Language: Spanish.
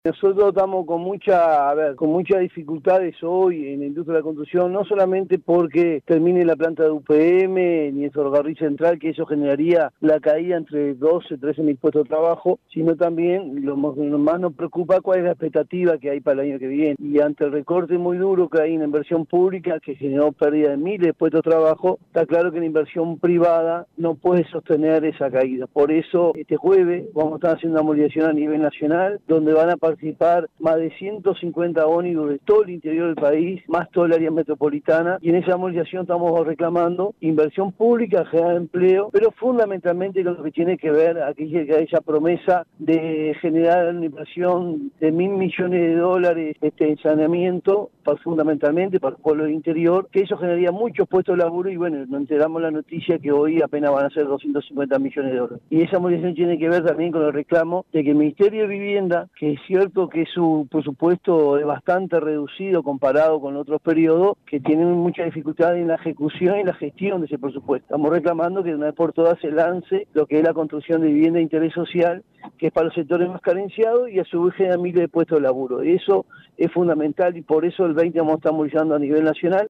Nosotros estamos con con muchas dificultades hoy en la industria de la construcción, no solamente porque termine la planta de UPM ni el ferrocarril central, que eso generaría la caída entre 12 y 13 mil puestos de trabajo, sino también lo más nos preocupa cuál es la expectativa que hay para el año que viene. Y ante el recorte muy duro que hay en la inversión pública, que generó pérdida de miles de puestos de trabajo, está claro que la inversión privada no puede sostener esa caída. Por eso, este jueves vamos a estar haciendo una movilización a nivel nacional, donde van a participar más de 150 ómnibus de todo el interior del país, más toda el área metropolitana, y en esa movilización estamos reclamando inversión pública, generar empleo, pero fundamentalmente lo que tiene que ver aquella promesa de generar una inversión de $1.000 millones en saneamiento, fundamentalmente para el pueblo del interior, que eso generaría muchos puestos de laburo, y bueno, nos enteramos la noticia que hoy apenas van a ser $250 millones. Y esa movilización tiene que ver también con el reclamo de que el Ministerio de Vivienda, que es cierto que su presupuesto es bastante reducido comparado con otros periodos, que tienen mucha dificultad en la ejecución y la gestión de ese presupuesto. Estamos reclamando que de una vez por todas se lance lo que es la construcción de vivienda de interés social, que es para los sectores más carenciados y a su vez genera miles de puestos de laburo. Eso es fundamental y por eso el 20 vamos a estar movilizando a nivel nacional.